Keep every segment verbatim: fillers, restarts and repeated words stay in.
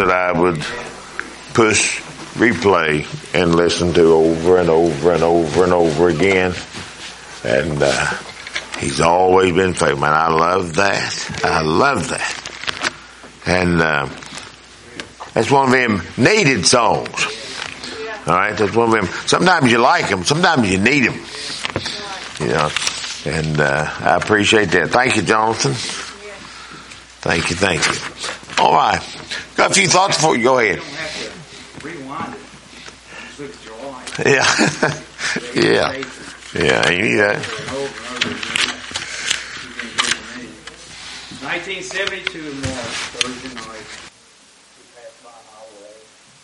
that I would push replay and listen to over and over and over and over again. And uh, he's always been faithful. Man, I love that. I love that. And uh, that's one of them needed songs. All right, that's one of them. Sometimes you like them. Sometimes you need them. You know, and uh, I appreciate that. Thank you, Jonathan. Thank you, thank you. All right. Got a few thoughts before you go ahead. Yeah. yeah. Yeah, you need that. nineteen seventy-two in March, Thursday night. We passed by a highway.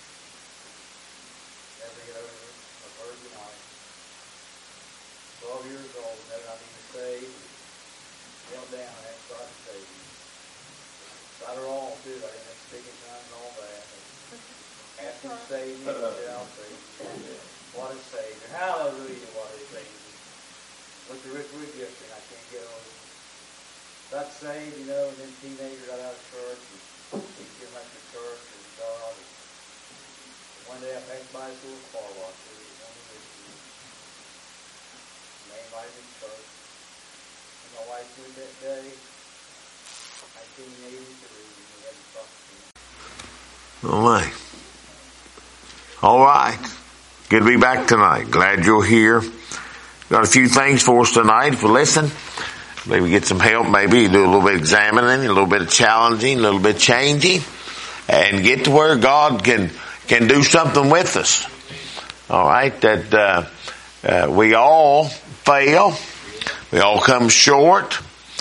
Never get over a Thursday night. Twelve years old, never not even saved. Knelt down and asked God to save me. Got her on too, I didn't speak in tongues and all that. Asked him to save me, and said, I'll save you. What a Savior. Hallelujah, what a Savior. Went to Rick Wood yesterday, I can't get over it. Got saved, you know, and then teenager got out of church, and he came back to church, and God. And one day I passed by this little car wash, there was one of the issues. And they invited me to church. And my wife went that day, nineteen eighty-three, and we had to talk to me. All right. All right. Good to be back tonight. Glad you're here. Got a few things for us tonight. If you listen, maybe get some help, maybe do a little bit of examining, a little bit of challenging, a little bit of changing, and get to where God can can do something with us. All right, that uh, uh, we all fail, we all come short,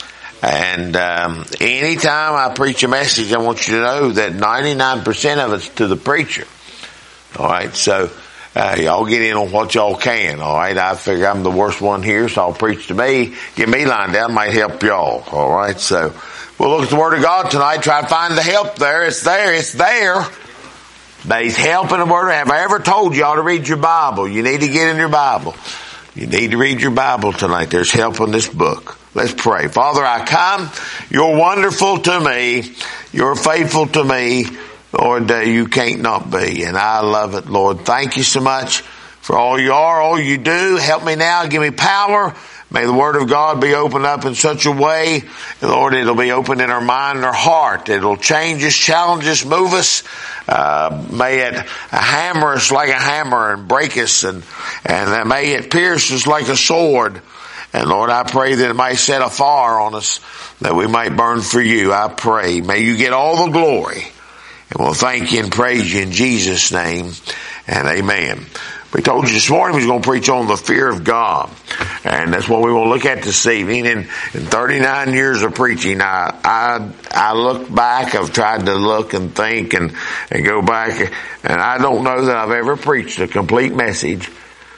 and um, anytime I preach a message, I want you to know that ninety-nine percent of it's to the preacher. All right, so. Uh, y'all get in on what y'all can, alright? I figure I'm the worst one here, so I'll preach to me. Get me lined down, might help y'all, alright? So, we'll look at the Word of God tonight, try to find the help there. It's there, it's there. There's help in the Word. Have I ever told y'all to read your Bible? You need to get in your Bible. You need to read your Bible tonight. There's help in this book. Let's pray. Father, I come. You're wonderful to me. You're faithful to me. Lord, uh, you can't not be, and I love it, Lord. Thank you so much for all you are, all you do. Help me now. Give me power. May the Word of God be opened up in such a way, Lord, it'll be opened in our mind and our heart. It'll change us, challenge us, move us. Uh, may it hammer us like a hammer and break us, and, and may it pierce us like a sword. And Lord, I pray that it might set a fire on us, that we might burn for you. I pray. May you get all the glory. And we'll thank you and praise you in Jesus' name, and amen. We told you this morning we was going to preach on the fear of God, and that's what we want to look at this evening. In, in thirty-nine years of preaching, I, I I look back. I've tried to look and think and and go back, and I don't know that I've ever preached a complete message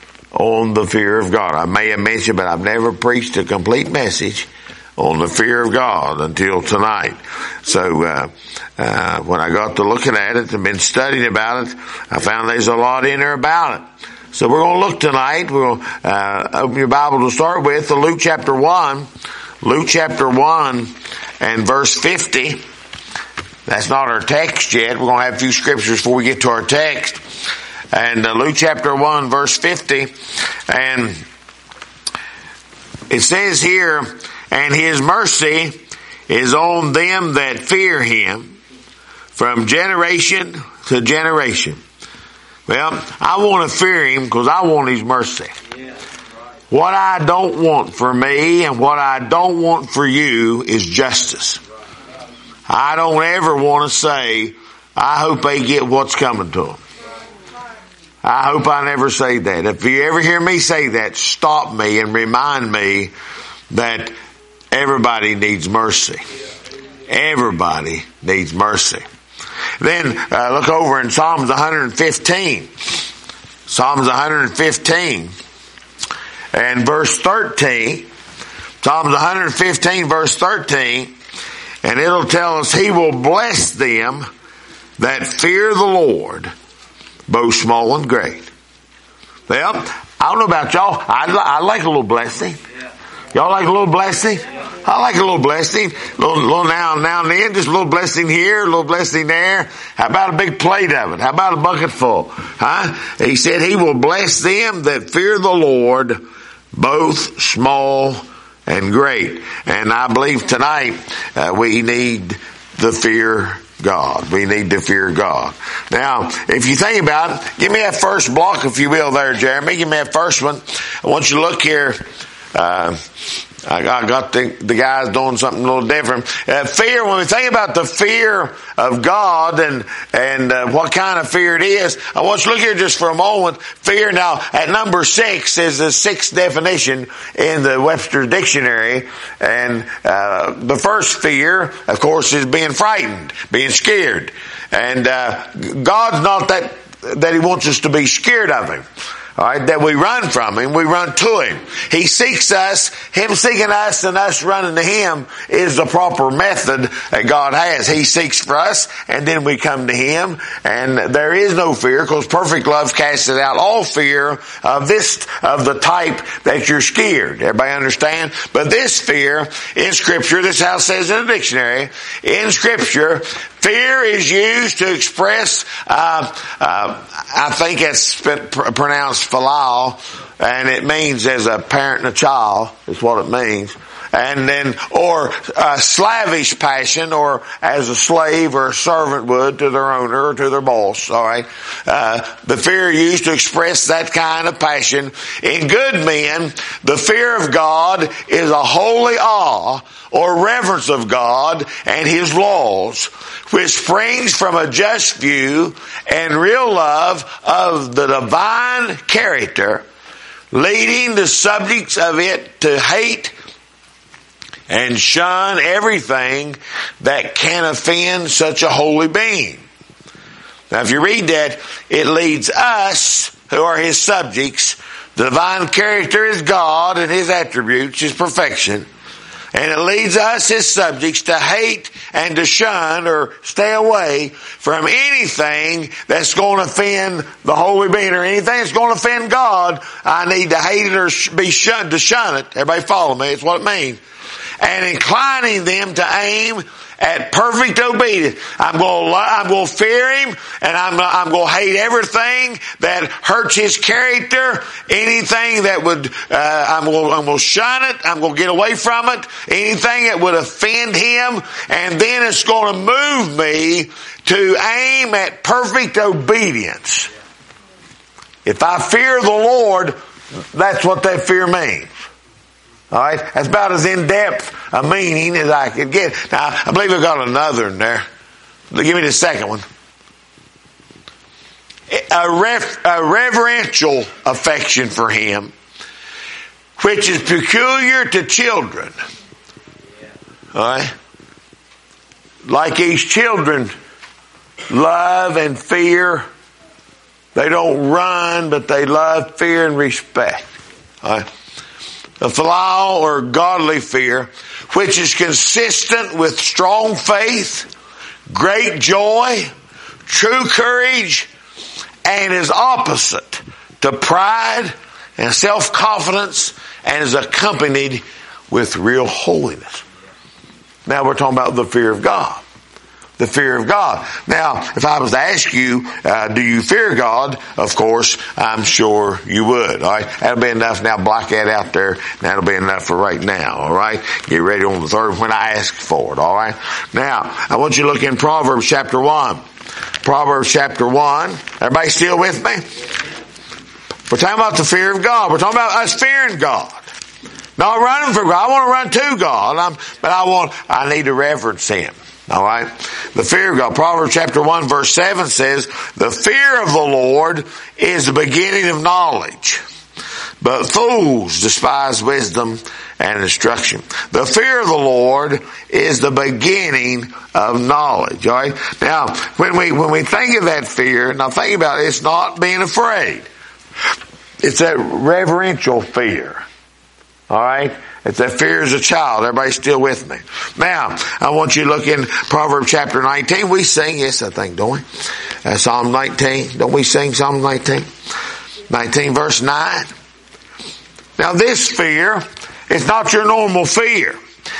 on the fear of God. I may have mentioned, but I've never preached a complete message on the fear of God until tonight. So, uh, uh, when I got to looking at it and been studying about it, I found there's a lot in there about it. So we're going to look tonight. We're going to, uh, open your Bible to start with, to Luke chapter one. Luke chapter one and verse fifty. That's not our text yet. We're going to have a few scriptures before we get to our text. And uh, Luke chapter one verse fifty. And it says here, and his mercy is on them that fear him from generation to generation. Well, I want to fear him because I want his mercy. Yeah, right. What I don't want for me and what I don't want for you is justice. I don't ever want to say, I hope they get what's coming to them. I hope I never say that. If you ever hear me say that, stop me and remind me that everybody needs mercy. Everybody needs mercy. Then uh, look over in Psalms one fifteen. Psalms one fifteen and verse thirteen. Psalms one fifteen verse thirteen. And it'll tell us, he will bless them that fear the Lord, both small and great. Well, I don't know about y'all. I, I like a little blessing. Y'all like a little blessing? I like a little blessing, a little, little now, now and then, just a little blessing here, a little blessing there. How about a big plate of it? How about a bucket full? Huh? He said he will bless them that fear the Lord, both small and great. And I believe tonight uh, we need the fear God. We need to fear God. Now, if you think about it, give me that first block, if you will, there, Jeremy. Give me that first one. I want you to look here. Uh, I got the, the guys doing something a little different. Uh, fear, when we think about the fear of God and, and uh, what kind of fear it is, I want you to look here just for a moment. Fear now at number six is the sixth definition in the Webster Dictionary. And, uh, the first fear, of course, is being frightened, being scared. And, uh, God's not that, that He wants us to be scared of Him. All right, that we run from Him, we run to Him. He seeks us, Him seeking us and us running to Him is the proper method that God has. He seeks for us and then we come to Him, and there is no fear because perfect love casts out all fear of this, of the type that you're scared. Everybody understand? But this fear in Scripture, this is how it says in the dictionary, in Scripture, fear is used to express, uh, uh, I think it's pronounced philal, and it means as a parent and a child, is what it means. And then, or a slavish passion, or as a slave or a servant would to their owner or to their boss, alright? Uh, the fear used to express that kind of passion. In good men, the fear of God is a holy awe or reverence of God and His laws, which springs from a just view and real love of the divine character, leading the subjects of it to hate and shun everything that can offend such a holy being. Now if you read that, it leads us, who are His subjects, the divine character is God and His attributes, His perfection, and it leads us, His subjects, to hate and to shun or stay away from anything that's going to offend the holy being, or anything that's going to offend God. I need to hate it or be shunned, to shun it. Everybody follow me? It's what it means. And inclining them to aim at perfect obedience. I'm going to, I'm going to fear Him, and I'm, I'm going to hate everything that hurts His character. Anything that would, uh, I'm going, I'm going to shun it. I'm going to get away from it. Anything that would offend Him, and then it's going to move me to aim at perfect obedience. If I fear the Lord, that's what that fear means. All right, that's about as in depth a meaning as I could get. Now, I believe I've got another in there. Give me the second one. A, ref, a reverential affection for Him, which is peculiar to children. All right, like these children love and fear. They don't run, but they love, fear, and respect. All right. A philal or godly fear, which is consistent with strong faith, great joy, true courage, and is opposite to pride and self-confidence, and is accompanied with real holiness. Now we're talking about the fear of God. The fear of God. Now, if I was to ask you, uh, do you fear God? Of course, I'm sure you would. All right, that'll be enough. Now, block that out there. That'll be enough for right now. All right, get ready on the third when I ask for it. All right. Now, I want you to look in Proverbs chapter one. Proverbs chapter one. Everybody still with me? We're talking about the fear of God. We're talking about us fearing God. Not running for God. I want to run to God, I'm, but I want. I need to reverence Him. All right. The fear of God. Proverbs chapter one verse seven says, the fear of the Lord is the beginning of knowledge, but fools despise wisdom and instruction. The fear of the Lord is the beginning of knowledge. All right. Now, when we, when we think of that fear, now think about it, it's not being afraid. It's that reverential fear. All right. It's that fear as a child. Everybody still with me? Now, I want you to look in Proverbs chapter nineteen. We sing, yes, I think, don't we? Uh, Psalm nineteen. Don't we sing Psalm nineteen? nineteen verse nine. Now this fear is not your normal fear.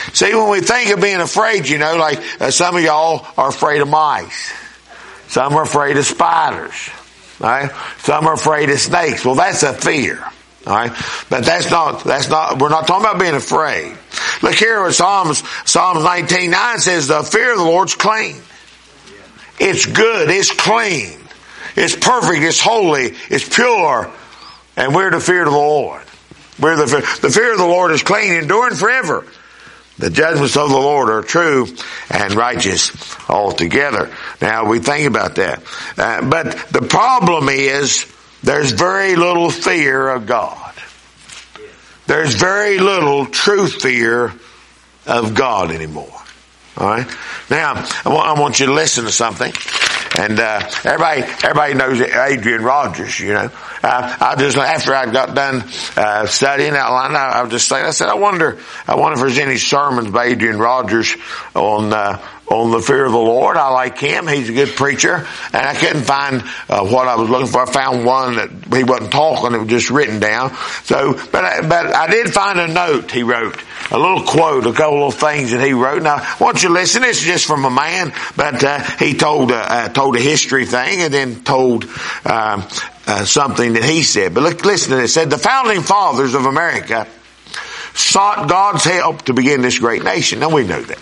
See, when we think of being afraid, you know, like uh, some of y'all are afraid of mice. Some are afraid of spiders. Right? Some are afraid of snakes. Well, that's a fear. All right, but that's not, that's not, we're not talking about being afraid. Look here what Psalms, Psalms nineteen nine says, the fear of the Lord's clean. It's good, it's clean, it's perfect, it's holy, it's pure, and we're to fear the Lord. We're the, the fear of the Lord is clean, enduring forever. The judgments of the Lord are true and righteous altogether. Now we think about that. Uh, but the problem is, there's very little fear of God. There's very little true fear of God anymore. All right. Now I want, I want you to listen to something. And uh, everybody, everybody knows Adrian Rogers. You know, uh, I just after I got done uh, studying outline, I, I was just saying, I said, I wonder, I wonder if there's any sermons by Adrian Rogers on uh, on the fear of the Lord. I like him; he's a good preacher. And I couldn't find uh, what I was looking for. I found one that he wasn't talking; it was just written down. So, but I, but I did find a note he wrote, a little quote, a couple of things that he wrote. Now, I want you to listen. This is just from a man, but uh, he told uh, uh, told a history thing, and then told um, uh, something that he said. But look, listen to this. It said, the founding fathers of America sought God's help to begin this great nation. Now we know that.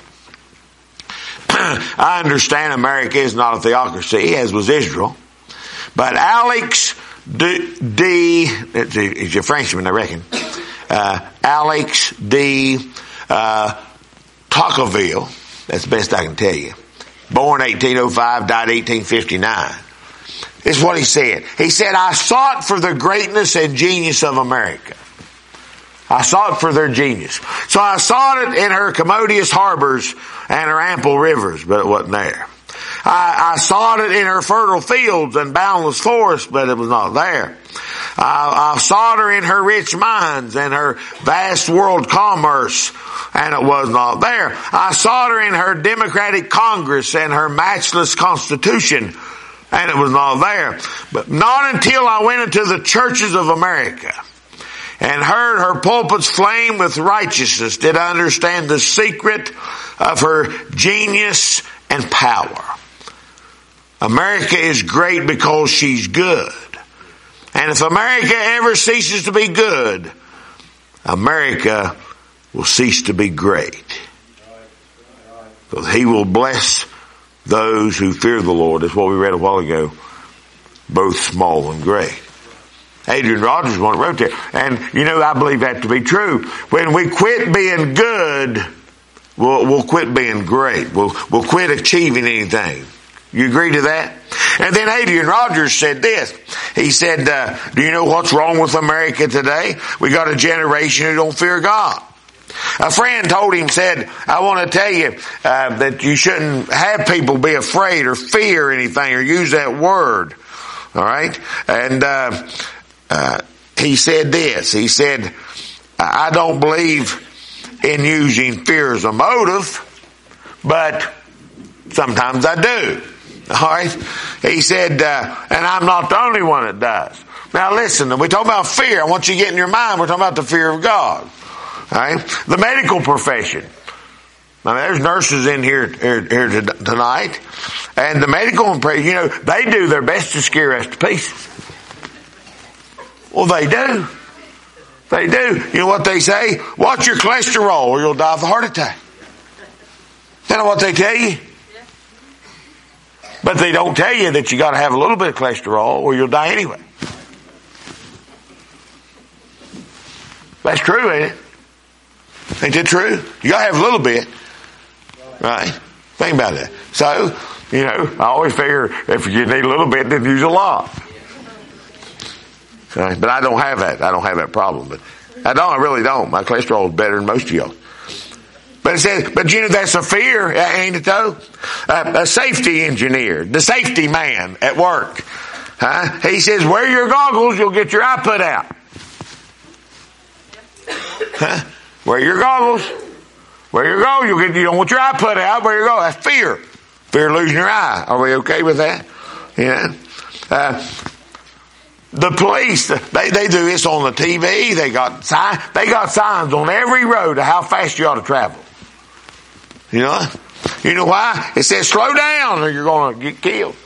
I understand America is not a theocracy, as was Israel. But Alex D, D he's a Frenchman, I reckon. Uh, Alex D. Uh, Tocqueville, that's the best I can tell you. Born eighteen oh five, died eighteen fifty-nine. This is what he said. He said, I sought for the greatness and genius of America. I sought for their genius. So I sought it in her commodious harbors and her ample rivers, but it wasn't there. I, I sought it in her fertile fields and boundless forests, but it was not there. I, I sought her in her rich mines and her vast world commerce, and it was not there. I sought her in her democratic Congress and her matchless Constitution, and it was not there. But not until I went into the churches of America and heard her pulpits flame with righteousness did I understand the secret of her genius and power. America is great because she's good. And if America ever ceases to be good, America will cease to be great. Because he will bless those who fear the Lord. That's what we read a while ago. Both small and great. Adrian Rogers one wrote there. And, you know, I believe that to be true. When we quit being good, we'll, we'll quit being great. We'll, we'll quit achieving anything. You agree to that? And then Adrian Rogers said this. He said, uh, do you know what's wrong with America today? We got a generation who don't fear God. A friend told him, said, I want to tell you uh, that you shouldn't have people be afraid or fear anything or use that word. All right? And uh, uh, he said this. He said, I don't believe in using fear as a motive, but sometimes I do. All right? He said, uh, and I'm not the only one that does. Now listen, we talk about fear. I want you to get in your mind, we're talking about the fear of God. All right? The medical profession. I mean, there's nurses in here, here, here tonight. And the medical, you know, they do their best to scare us to pieces. Well, they do. They do. You know what they say? Watch your cholesterol or you'll die of a heart attack. You know what they tell you? But they don't tell you that you got to have a little bit of cholesterol or you'll die anyway. That's true, ain't it? Ain't that true? You got to have a little bit. Right? Think about that. So, you know, I always figure if you need a little bit, then use a lot. Right? But I don't have that. I don't have that problem. But I don't. I really don't. My cholesterol is better than most of y'all. But it says, but you know, that's a fear, ain't it though? Uh, a safety engineer, the safety man at work. Huh? He says, wear your goggles, you'll get your eye put out. Huh? Wear your goggles. Where you go, you'll get, you don't want your eye put out. Where you go, that's fear. Fear of losing your eye. Are we okay with that? Yeah. Uh, the police, they, they do this on the T V. They got sign, they got signs on every road of how fast you ought to travel. You know? You know why? It says slow down or you're going to get killed.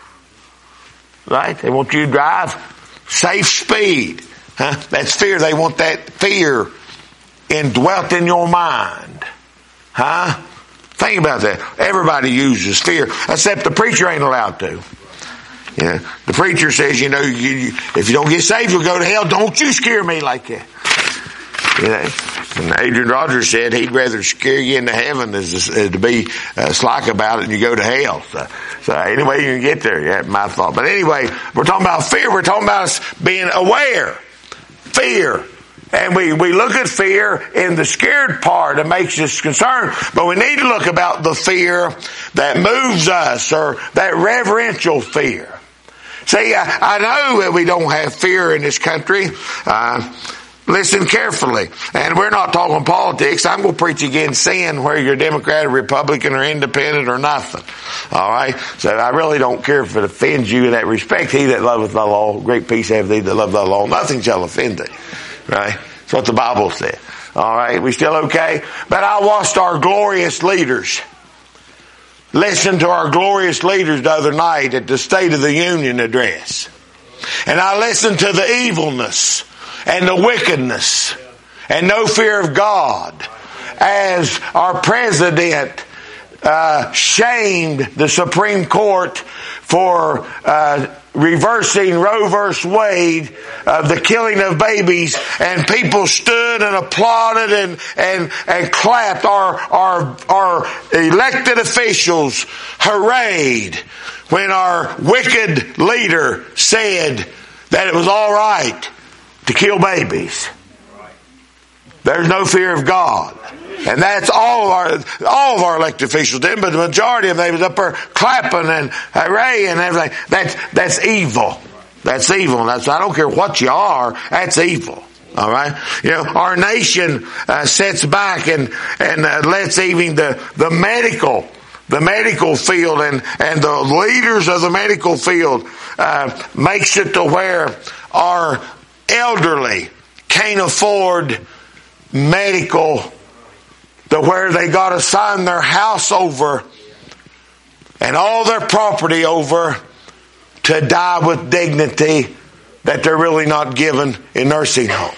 Right? They want you to drive safe speed. Huh? That's fear. They want that fear indwelt in your mind. Huh? Think about that. Everybody uses fear, except the preacher ain't allowed to. You know, the preacher says, you know, you, you, if you don't get saved, you'll go to hell. Don't you scare me like that. You know, and Adrian Rogers said he'd rather scare you into heaven as, as to be uh, slack about it and you go to hell. So, so anyway, you can get there. Yeah, my thought. But anyway, we're talking about fear. We're talking about us being aware. Fear. And we, we look at fear in the scared part that makes us concerned, but we need to look about the fear that moves us, or that reverential fear. See, I, I know that we don't have fear in this country. Uh, listen carefully. And we're not talking politics. I'm going to preach against sin, where you're Democrat or Republican or independent or nothing. All right? So I really don't care if it offends you in that respect. He that loveth thy law, great peace have thee that love thy law. Nothing shall offend thee. Right? That's what the Bible said. All right? We still okay? But I watched our glorious leaders. Listened to our glorious leaders the other night at the State of the Union address. And I listened to the evilness and the wickedness and no fear of God as our president uh, shamed the Supreme Court for uh, reversing Roe versus Wade, uh, the killing of babies, and people stood and applauded and and and clapped. Our our our elected officials hurrayed when our wicked leader said that it was all right to kill babies. There's no fear of God. And that's all of our, all of our elected officials did, but the majority of them, they was up there clapping and hooray and everything. That's, that's evil. That's evil. That's, I don't care what you are, that's evil. All right? You know, our nation uh, sits back and, and uh, lets even the, the medical, the medical field and, and the leaders of the medical field, uh, makes it to where our elderly can't afford medical, to where they got to sign their house over and all their property over to die with dignity that they're really not given in nursing home.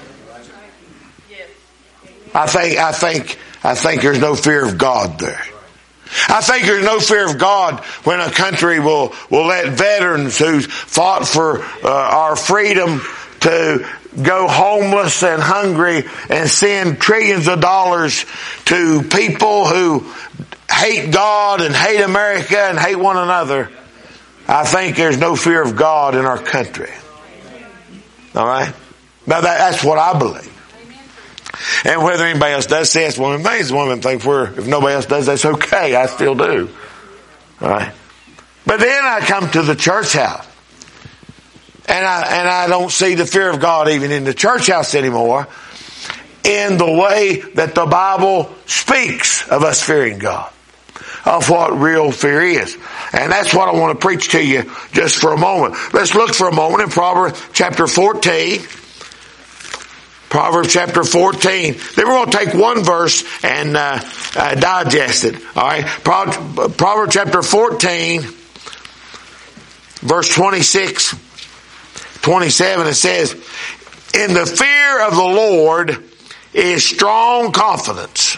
I think, I think, I think there's no fear of God there. I think there's no fear of God when a country will, will let veterans who's fought for uh, our freedom to go homeless and hungry and send trillions of dollars to people who hate God and hate America and hate one another. I think there's no fear of God in our country. All right? Now that, that's what I believe. And whether anybody else does say it's one of the things, one of them things where if nobody else does, that's okay. I still do. All right? But then I come to the church house. And I, and I don't see the fear of God even in the church house anymore in the way that the Bible speaks of us fearing God, of what real fear is. And that's what I want to preach to you just for a moment. Let's look for a moment in Proverbs chapter fourteen. Proverbs chapter fourteen. Then we're going to take one verse and uh, uh, digest it. All right. Proverbs chapter fourteen, verse twenty-six. twenty-seven, it says, in the fear of the Lord is strong confidence.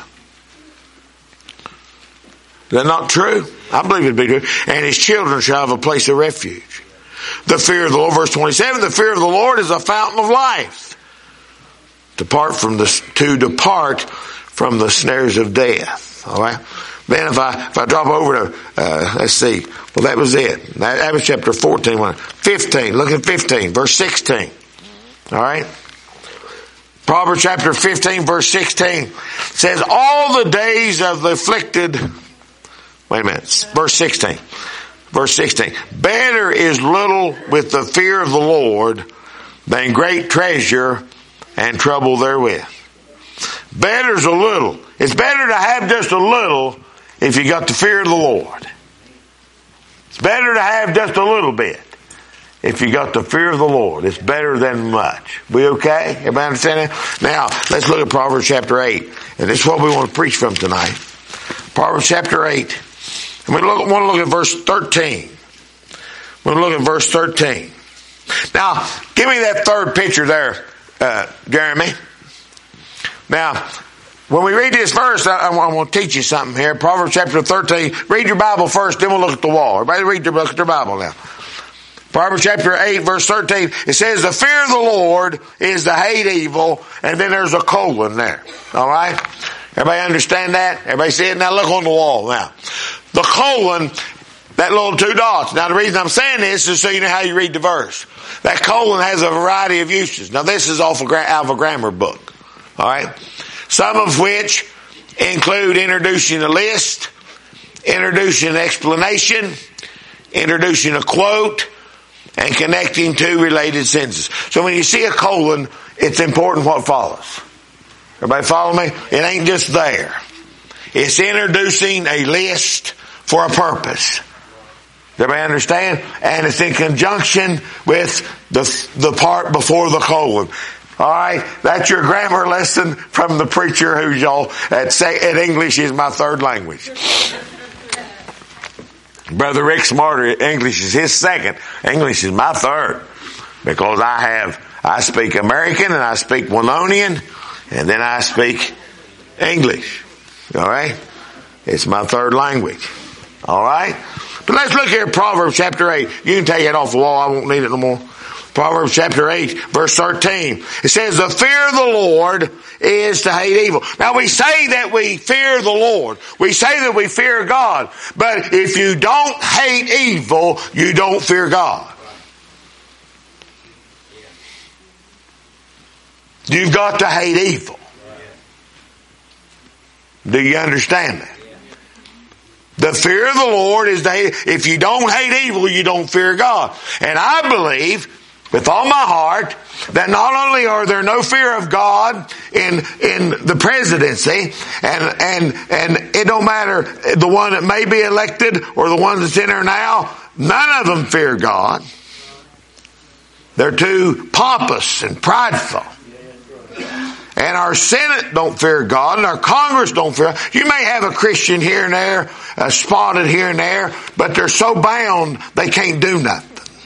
Is that not true? I believe it to be true. And his children shall have a place of refuge. The fear of the Lord, verse twenty-seven, the fear of the Lord is a fountain of life. Depart from the, to depart from the snares of death. All right. Then if I, if I drop over to, uh, let's see. Well, that was it. That, that was chapter fourteen. fifteen. Look at fifteen, verse sixteen. All right. Proverbs chapter fifteen, verse sixteen says, all the days of the afflicted, wait a minute, verse sixteen. Verse sixteen. Better is little with the fear of the Lord than great treasure and trouble therewith. Better's a little. It's better to have just a little if you got the fear of the Lord. It's better to have just a little bit if you got the fear of the Lord. It's better than much. We okay? Everybody understand that? Now, let's look at Proverbs chapter eight. And this is what we want to preach from tonight. Proverbs chapter eight. And we look, want to look at verse thirteen. We'll look at verse thirteen. Now, give me that third picture there, uh, Jeremy. Now, when we read this verse, I, I want to teach you something here. Proverbs chapter thirteen. Read your Bible first, then we'll look at the wall. Everybody read your, look at their Bible now. Proverbs chapter eight, verse thirteen. It says, the fear of the Lord is to hate evil, and then there's a colon there. All right? Everybody understand that? Everybody see it? Now look on the wall now. The colon, that little two dots. Now the reason I'm saying this is so you know how you read the verse. That colon has a variety of uses. Now this is off of, out of a grammar book. Alright? Some of which include introducing a list, introducing an explanation, introducing a quote, and connecting two related sentences. So when you see a colon, it's important what follows. Everybody follow me? It ain't just there. It's introducing a list for a purpose. Does everybody understand? And it's in conjunction with the the part before the colon. All right, that's your grammar lesson from the preacher who's y'all at say at English is my third language. Brother Rick Smarter, English is his second. English is my third, because I have I speak American and I speak Wallonian, and then I speak English. All right, it's my third language. All right, but let's look here at Proverbs chapter eight. You can take it off the wall. I won't need it no more. Proverbs chapter eight, verse thirteen. It says, the fear of the Lord is to hate evil. Now we say that we fear the Lord. We say that we fear God. But if you don't hate evil, you don't fear God. You've got to hate evil. Do you understand that? The fear of the Lord is to hate. If you don't hate evil, you don't fear God. And I believe with all my heart that not only are there no fear of God in in the presidency, and and and it don't matter the one that may be elected or the one that's in there now, none of them fear God. They're too pompous and prideful. And our Senate don't fear God, and our Congress don't fear. You may have a Christian here and there, uh, spotted here and there, but they're so bound they can't do nothing.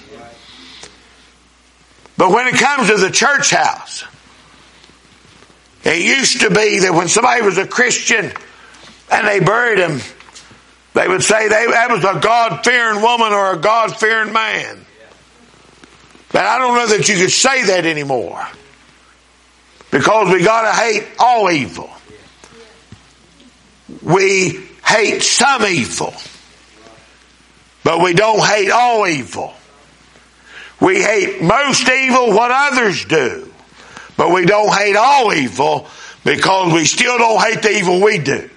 But when it comes to the church house, it used to be that when somebody was a Christian and they buried him, they would say they, that was a God-fearing woman or a God-fearing man. But I don't know that you could say that anymore. Because we gotta hate all evil. We hate some evil. But we don't hate all evil. We hate most evil what others do. But we don't hate all evil because we still don't hate the evil we do.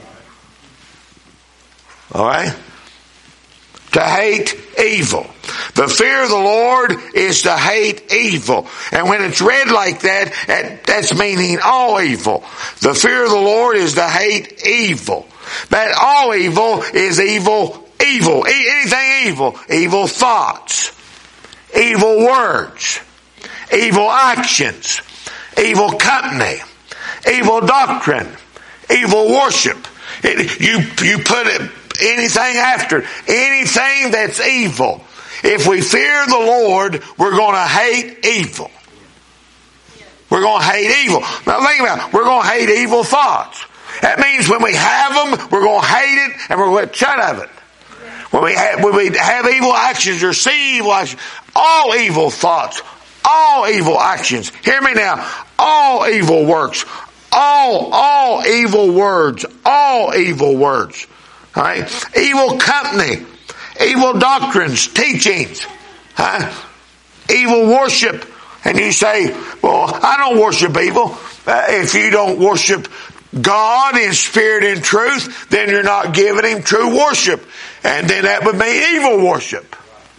Alright? To hate evil. The fear of the Lord is to hate evil. And when it's read like that, that's meaning all evil. The fear of the Lord is to hate evil. But all evil is evil, evil. Anything evil. Evil thoughts. Evil words. Evil actions. Evil company. Evil doctrine. Evil worship. It, you, you put it, anything after, anything that's evil. If we fear the Lord, we're going to hate evil. We're going to hate evil. Now think about it. We're going to hate evil thoughts. That means when we have them, we're going to hate it and we're going to shut of it. When we have, when we have evil actions or see evil actions, all evil thoughts, all evil actions, hear me now, all evil works, all, all evil words, all evil words. All right? Evil company, evil doctrines, teachings, huh? Evil worship. And you say, well, I don't worship evil. Uh, if you don't worship God in spirit and truth, then you're not giving Him true worship. And then that would be evil worship.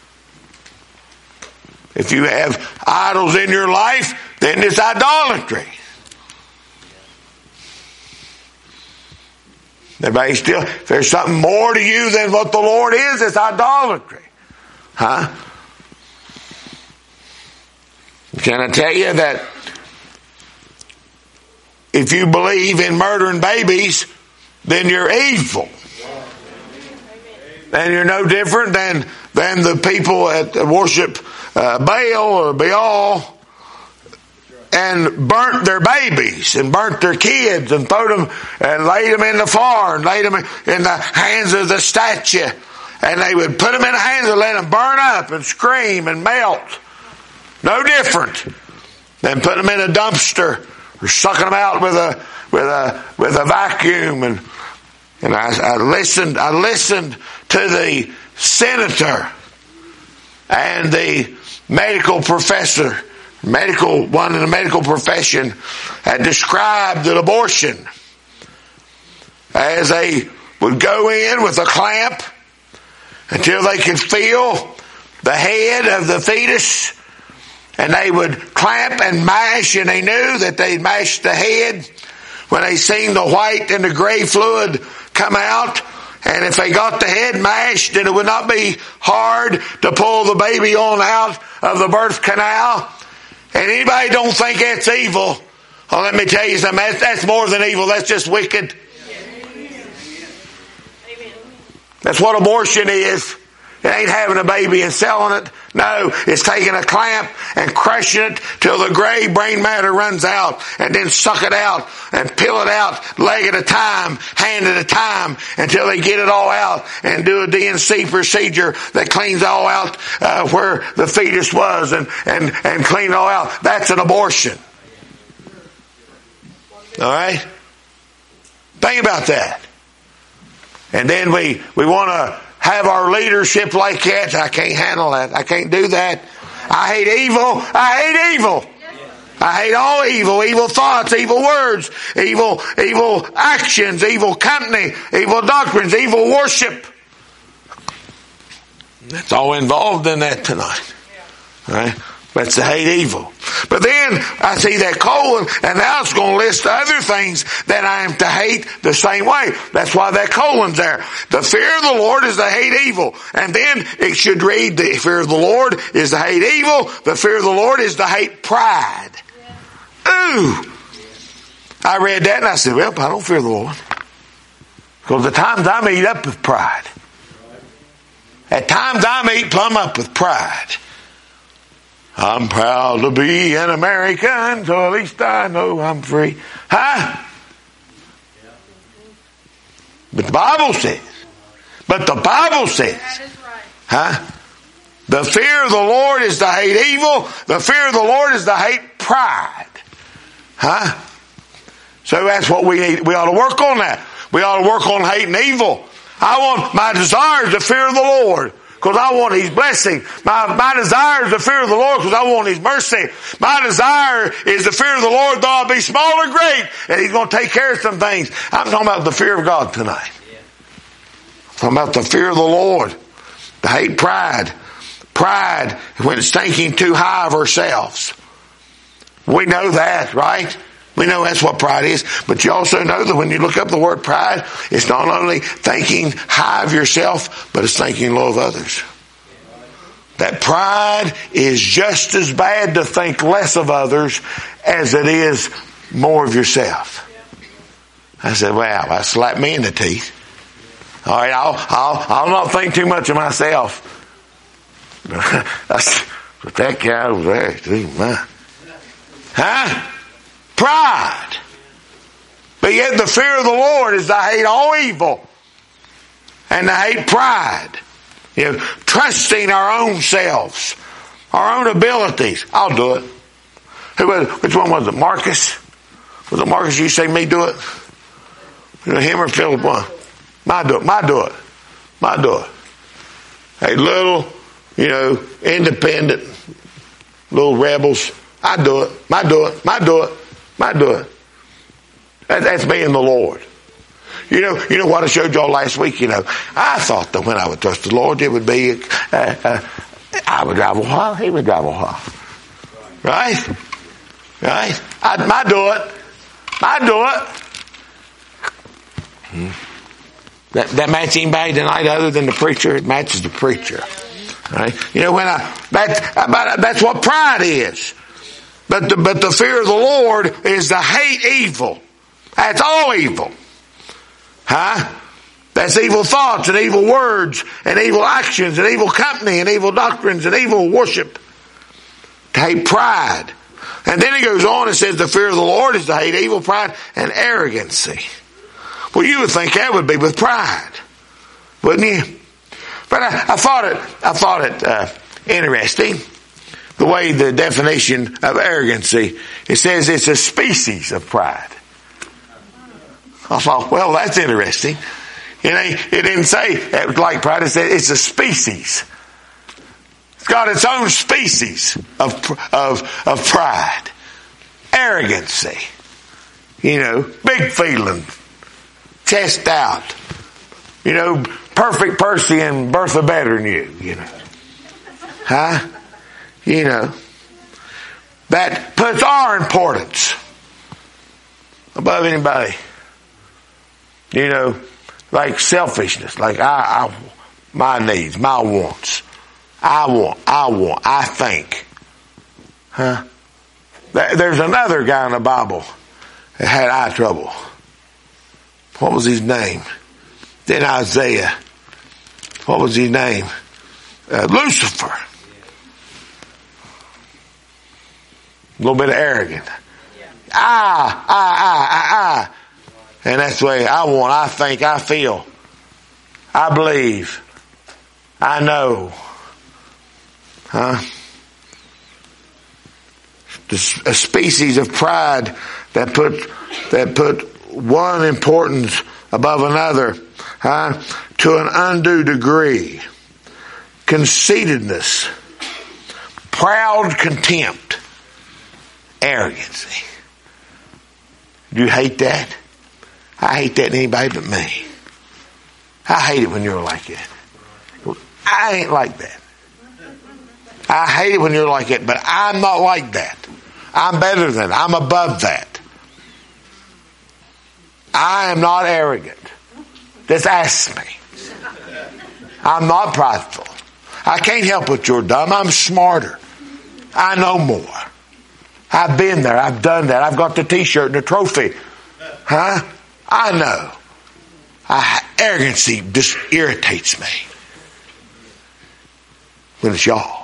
If you have idols in your life, then it's idolatry. Everybody still, if there's something more to you than what the Lord is, it's idolatry. Huh? Can I tell you that if you believe in murdering babies, then you're evil. And you're no different than, than the people that worship uh, Baal or Baal and burnt their babies and burnt their kids and threw them and laid them in the fire and laid them in the hands of the statue. And they would put them in the hands and let them burn up and scream and melt. No different than putting them in a dumpster or sucking them out with a with a with a vacuum. And and I, I listened I listened to the senator and the medical professor, medical one in the medical profession, had described an abortion as they would go in with a clamp until they could feel the head of the fetus, and they would clamp and mash, and they knew that they'd mashed the head when they seen the white and the gray fluid come out. And if they got the head mashed, then it would not be hard to pull the baby on out of the birth canal. And anybody don't think that's evil, well, let me tell you something, that's, that's more than evil, that's just wicked. That's what abortion is. It ain't having a baby and selling it. No, it's taking a clamp and crushing it till the gray brain matter runs out, and then suck it out and peel it out leg at a time, hand at a time, until they get it all out and do a D and C procedure that cleans all out uh, where the fetus was and, and, and clean it all out. That's an abortion. All right? Think about that. And then we, we want to have our leadership like that. I can't handle that. I can't do that. I hate evil. I hate evil. I hate all evil. Evil thoughts, evil words, evil, evil actions, evil company, evil doctrines, evil worship. That's all involved in that tonight. All right? That's to hate evil. But then I see that colon, and now it's going to list other things that I am to hate the same way. That's why that colon's there. The fear of the Lord is to hate evil. And then it should read, the fear of the Lord is to hate evil. The fear of the Lord is to hate pride. Ooh! I read that and I said, well, I don't fear the Lord. Because at times I'm eat up with pride. At times I'm eat plumb up with pride. I'm proud to be an American, so at least I know I'm free. Huh? But the Bible says, but the Bible says, huh? The fear of the Lord is to hate evil. The fear of the Lord is to hate pride. Huh? So that's what we need. We ought to work on that. We ought to work on hating evil. I want, my desire is the fear of the Lord, because I want His blessing. My, my desire is the fear of the Lord, because I want His mercy. My desire is the fear of the Lord, though I be small or great, and He's going to take care of some things. I'm talking about the fear of God tonight. I'm talking about the fear of the Lord. To hate pride. Pride when it's thinking too high of ourselves. We know that, right? We know that's what pride is. But you also know that when you look up the word pride, it's not only thinking high of yourself, but it's thinking low of others. That pride is just as bad to think less of others as it is more of yourself. I said, well, that slapped me in the teeth. All right, I'll, I'll, I'll not think too much of myself. But that guy was there too, man. Huh? Pride. But yet the fear of the Lord is to hate all evil and to hate pride. You know, trusting our own selves, our own abilities. I'll do it. Who was it? Which one was it? Marcus? Was it Marcus? You say me do it? You know, him or Philip one? My do it. My do it. My do it. Hey, little, you know, independent, little rebels. I do it. My do it. My do it. My do it. That, that's me and the Lord. You know, you know what I showed y'all last week. You know, I thought that when I would trust the Lord, it would be. Uh, uh, I would drive a while. He would drive a while. Right? Right? I, my do it. My do it. Hmm. That that match anybody tonight other than the preacher? It matches the preacher. Right? You know, when I that that's what pride is. But the, but the fear of the Lord is to hate evil. That's all evil. Huh? That's evil thoughts and evil words and evil actions and evil company and evil doctrines and evil worship. To hate pride. And then he goes on and says the fear of the Lord is to hate evil, pride, and arrogancy. Well, you would think that would be with pride, wouldn't you? But I, I thought it, I thought it uh, interesting, the way the definition of arrogancy, it says it's a species of pride. I thought, well, that's interesting. You know, it didn't say it was like pride, it said it's a species. It's got its own species of, of, of pride. Arrogancy. You know, big feeling. Chest out. You know, perfect Percy and Bertha better than you, you know. Huh? You know. That puts our importance above anybody. You know, like selfishness, like I, I my needs, my wants. I want, I want, I think. Huh? There's another guy in the Bible that had eye trouble. What was his name? Then Isaiah. What was his name? Uh, Lucifer. A little bit of arrogant. I, I, I, I, I. And that's the way I want, I think, I feel. I believe. I know. Huh? A species of pride that put, that put one importance above another, huh? To an undue degree. Conceitedness. Proud contempt. Arrogancy. Do you hate that? I hate that in anybody but me. I hate it when you're like that. I ain't like that. I hate it when you're like that, but I'm not like that. I'm better than that. I'm above that. I am not arrogant. Just ask me. I'm not prideful. I can't help what you're dumb. I'm smarter. I know more. I've been there. I've done that. I've got the t-shirt and the trophy. Huh? I know. I, arrogancy just irritates me. When it's y'all.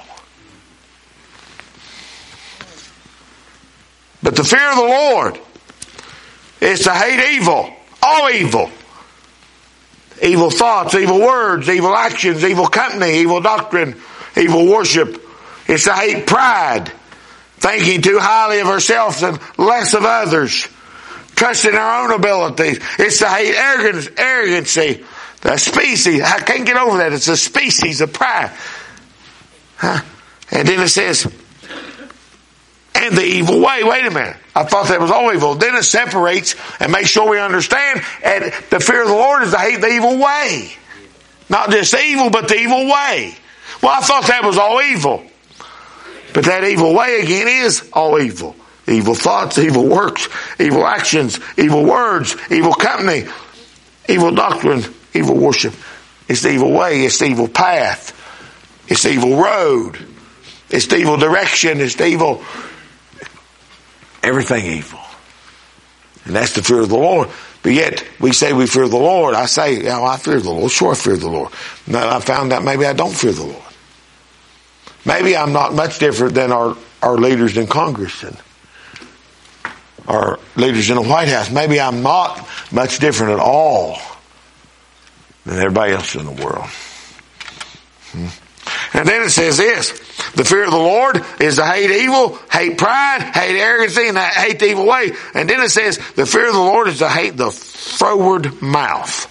But the fear of the Lord is to hate evil. All evil. Evil thoughts, evil words, evil actions, evil company, evil doctrine, evil worship. It's to hate pride. Thinking too highly of ourselves and less of others. Trusting our own abilities. It's to hate arrogance, arrogancy. The species. I can't get over that. It's a species of pride. Huh? And then it says, and the evil way. Wait a minute. I thought that was all evil. Then it separates and makes sure we understand. And the fear of the Lord is to hate the evil way. Not just evil, but the evil way. Well, I thought that was all evil. But that evil way again is all evil. Evil thoughts, evil works, evil actions, evil words, evil company, evil doctrine, evil worship. It's the evil way. It's the evil path. It's the evil road. It's the evil direction. It's the evil... Everything evil. And that's the fear of the Lord. But yet, we say we fear the Lord. I say, yeah, well, I fear the Lord. Sure, I fear the Lord. Now, I found out maybe I don't fear the Lord. Maybe I'm not much different than our, our leaders in Congress and our leaders in the White House. Maybe I'm not much different at all than everybody else in the world. Hmm. And then it says this, the fear of the Lord is to hate evil, hate pride, hate arrogancy, and hate the evil way. And then it says, the fear of the Lord is to hate the froward mouth.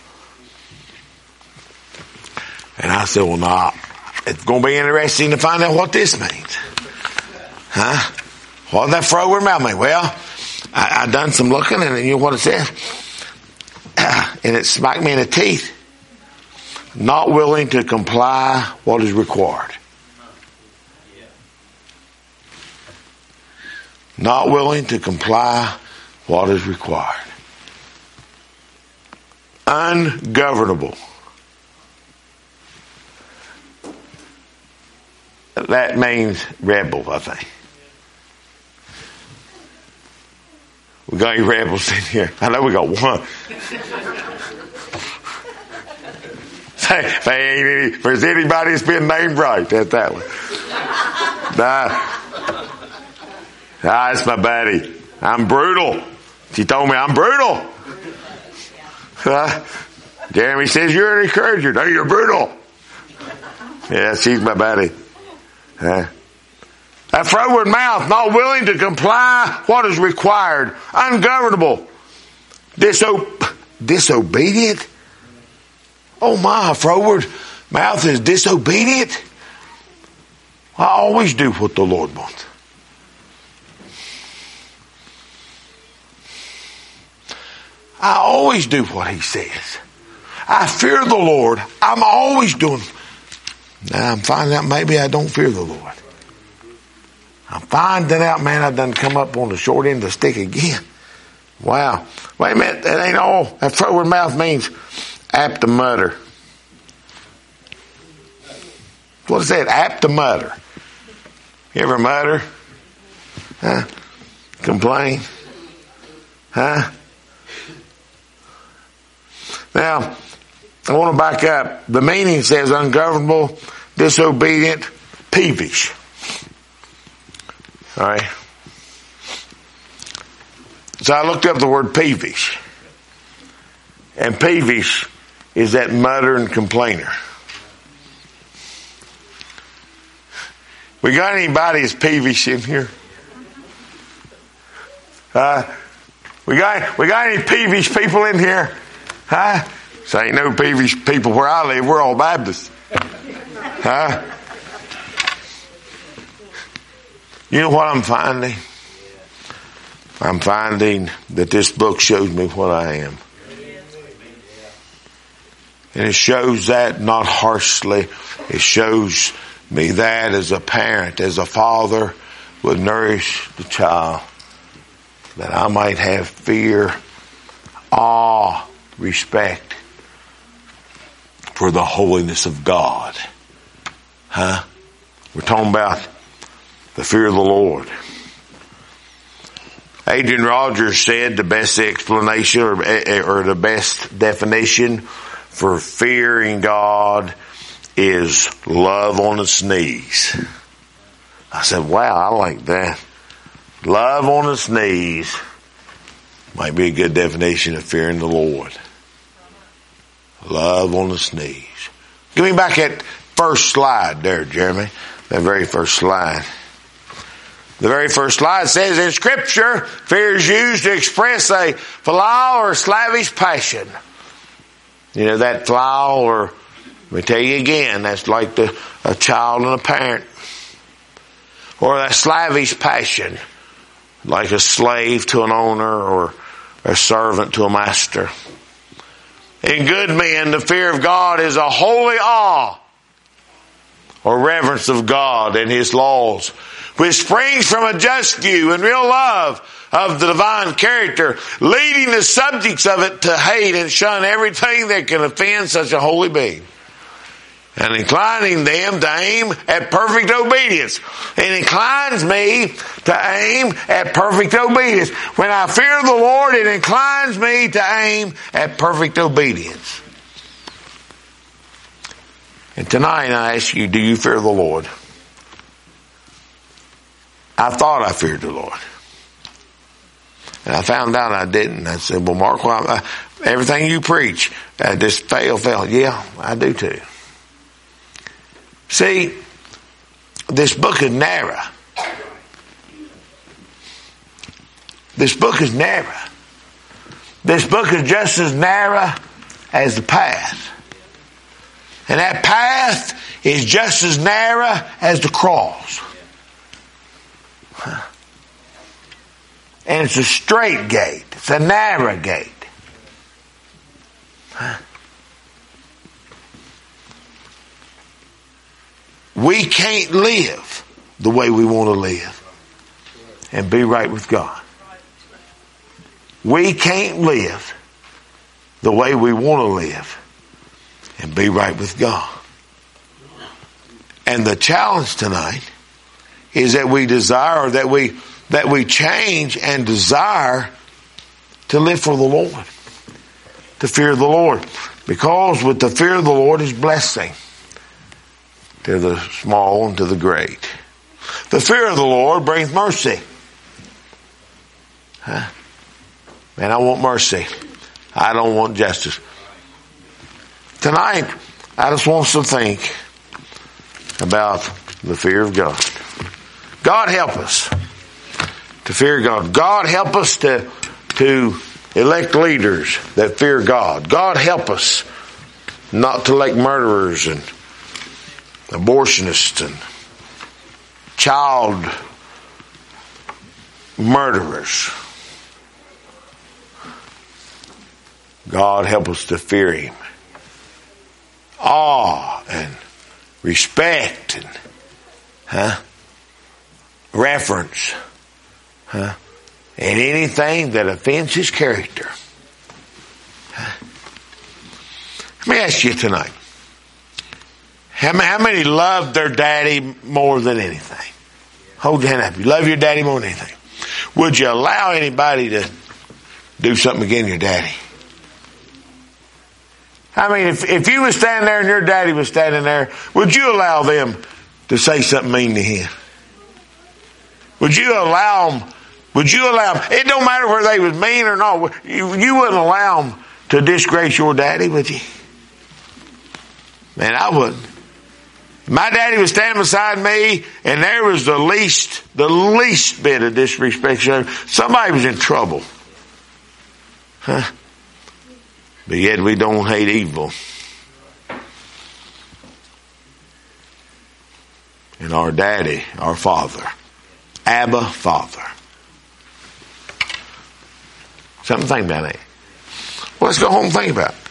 And I said, well, nah, it's going to be interesting to find out what this means. Huh? What does that froward mouth mean? Well, I, I done some looking, and you know what it says? And it smacked me in the teeth. Not willing to comply what is required. Not willing to comply what is required. Ungovernable. That means rebel, I think. We got any rebels in here? I know we got one. If there's anybody that's been named right, that's that one. Nah, nah, that's my buddy. I'm brutal. She told me I'm brutal. Uh, Jeremy says you're an encourager. No, you're brutal. Yeah, she's my buddy. Uh, a froward mouth, not willing to comply what is required, ungovernable, diso- disobedient. Oh my, a froward mouth is disobedient. I always do what the Lord wants. I always do what He says. I fear the Lord. I'm always doing. Now I'm finding out maybe I don't fear the Lord. I'm finding out, man, I've done come up on the short end of the stick again. Wow. Wait a minute, that ain't all. That froward mouth means apt to mutter. What is that? Apt to mutter. You ever mutter? Huh? Complain? Huh? Now, I want to back up. The meaning says ungovernable, disobedient, peevish. All right. So I looked up the word peevish. And peevish is that muttering complainer. We got anybody that's peevish in here? Uh, we got we got any peevish people in here? Huh? So ain't no peevish people where I live. We're all Baptists. Huh? You know what I'm finding? I'm finding that this book shows me what I am. And it shows that not harshly. It shows me that as a parent, as a father, would nourish the child, that I might have fear, awe, respect for the holiness of God. Huh? We're talking about the fear of the Lord. Adrian Rogers said the best explanation or, or the best definition for fearing God is love on its knees. I said, wow, I like that. Love on its knees might be a good definition of fearing the Lord. Love on its knees. Give me back that first slide there, Jeremy. That very first slide. The very first slide says, in Scripture, fear is used to express a phileo or slavish passion. You know, that phileo, or let me tell you again, that's like the, a child and a parent. Or that slavish passion, like a slave to an owner or a servant to a master. In good men, the fear of God is a holy awe or reverence of God and His laws, which springs from a just view and real love of the divine character, leading the subjects of it to hate and shun everything that can offend such a holy being, and inclining them to aim at perfect obedience. It inclines me to aim at perfect obedience. When I fear the Lord, it inclines me to aim at perfect obedience. And tonight I ask you, do you fear the Lord? I thought I feared the Lord. And I found out I didn't. I said, well, Mark, well, I, everything you preach, uh, just fail, fail. Yeah, I do too. See, this book is narrow. This book is narrow. This book is just as narrow as the path. And that path is just as narrow as the cross. And it's a straight gate. It's a narrow gate. We can't live the way we want to live and be right with God. We can't live the way we want to live and be right with God. And the challenge tonight is that we desire, or that we that we change and desire to live for the Lord. To fear the Lord. Because with the fear of the Lord is blessing. To the small and to the great. The fear of the Lord brings mercy. Huh? Man, I want mercy. I don't want justice. Tonight, I just want us to think about the fear of God. God help us to fear God. God help us to, to elect leaders that fear God. God help us not to elect murderers and abortionists and child murderers. God help us to fear Him. Awe and respect and huh, reverence. Huh, and anything that offends His character. Huh. Let me ask you tonight. How many, how many love their daddy more than anything? Hold your hand up. You love your daddy more than anything. Would you allow anybody to do something against your daddy? I mean, if, if you was standing there and your daddy was standing there, would you allow them to say something mean to him? Would you allow them, would you allow them, it don't matter whether they was mean or not, you, you wouldn't allow them to disgrace your daddy, would you? Man, I wouldn't. My daddy was standing beside me and there was the least, the least bit of disrespect. Somebody was in trouble. Huh? But yet we don't hate evil. And our daddy, our Father, Abba Father. Something to think about that. Well, let's go home and think about it.